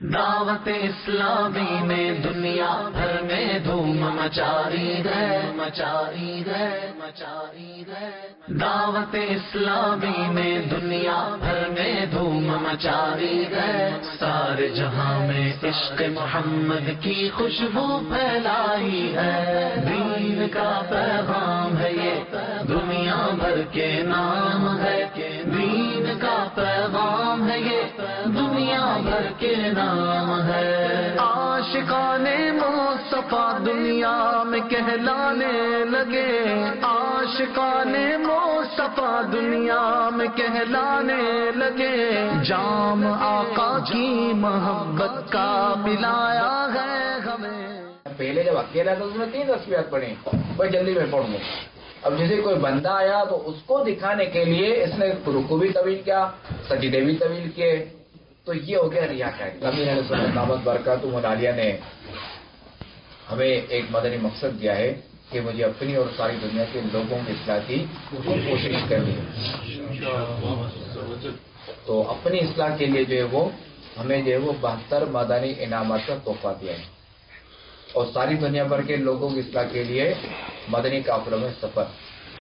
دعوت اسلامی نے دنیا بھر میں دھوم مچاری ہے، مچاری ہے، مچاری ہے۔ دعوت اسلامی نے دنیا بھر میں دھوم مچاری ہے، سارے جہاں میں عشق محمد کی خوشبو پھیلائی ہے۔ دین کا پیغام ہے یہ دنیا بھر کے نام ہے، دین کا پیغام ہے یہ دنیا بھر کے نام ہے۔ عاشقان مصطفیٰ دنیا میں کہلانے لگے، عاشقان مصطفیٰ دنیا میں کہلانے لگے، جام آقا کی محبت کا پلایا ہے ہمیں۔ پہلے جب اکیلا تھا اس میں 3 تصویرات پڑھی، کوئی جلدی میں پڑھوں گا۔ اب جیسے کوئی بندہ آیا تو اس کو دکھانے کے لیے اس نے رکوع بھی طویل کیا، سجدے بھی طویل کیے، تو یہ ہو گیا ریاکاری۔ امین علیہ السلام دامت برکاتہ متعالیہ نے ہمیں ایک مدنی مقصد دیا ہے کہ مجھے اپنی اور ساری دنیا کے لوگوں کی اصلاح کی کوشش کرنی ہے، تو اپنی اصلاح کے لیے جو ہے وہ ہمیں جو ہے وہ 72 مدنی انعامات کا تحفہ دیا ہے، اور ساری دنیا بھر کے لوگوں کی اصلاح کے لیے مدنی قافلوں میں سفر